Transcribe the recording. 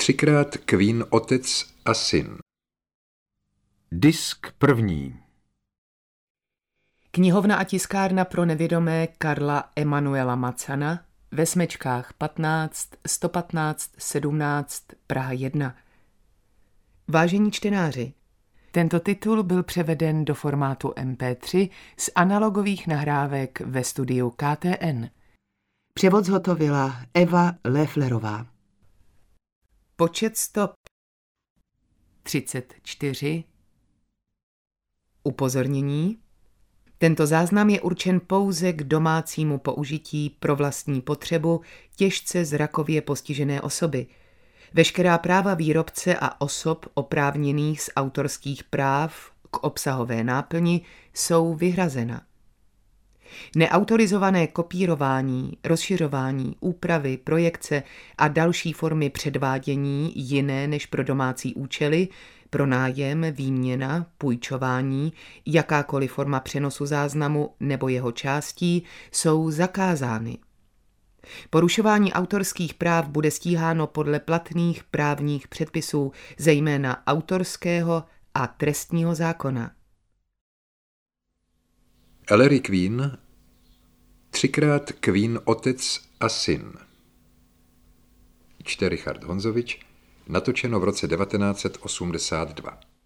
3krát Queen otec a syn. Disk první. Knihovna a tiskárna pro nevědomé Karla Emanuela Macana ve Smečkách 15 115 17 Praha 1. Vážení čtenáři, tento titul byl převeden do formátu MP3 z analogových nahrávek ve studiu KTN. Převod zhotovila Eva Lefflerová. Počet stop 34. Upozornění. Tento záznam je určen pouze k domácímu použití pro vlastní potřebu těžce zrakově postižené osoby. Veškerá práva výrobce a osob oprávněných z autorských práv k obsahové náplni jsou vyhrazena. Neautorizované kopírování, rozšiřování, úpravy, projekce a další formy předvádění jiné než pro domácí účely, pronájem, výměna, půjčování, jakákoliv forma přenosu záznamu nebo jeho částí jsou zakázány. Porušování autorských práv bude stíháno podle platných právních předpisů, zejména autorského a trestního zákona. Ellery Queen, 3krát Queen otec a syn. Čte Richard Honzovič, natočeno v roce 1982.